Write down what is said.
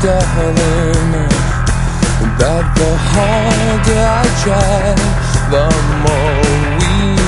darling, that the harder I try, the more we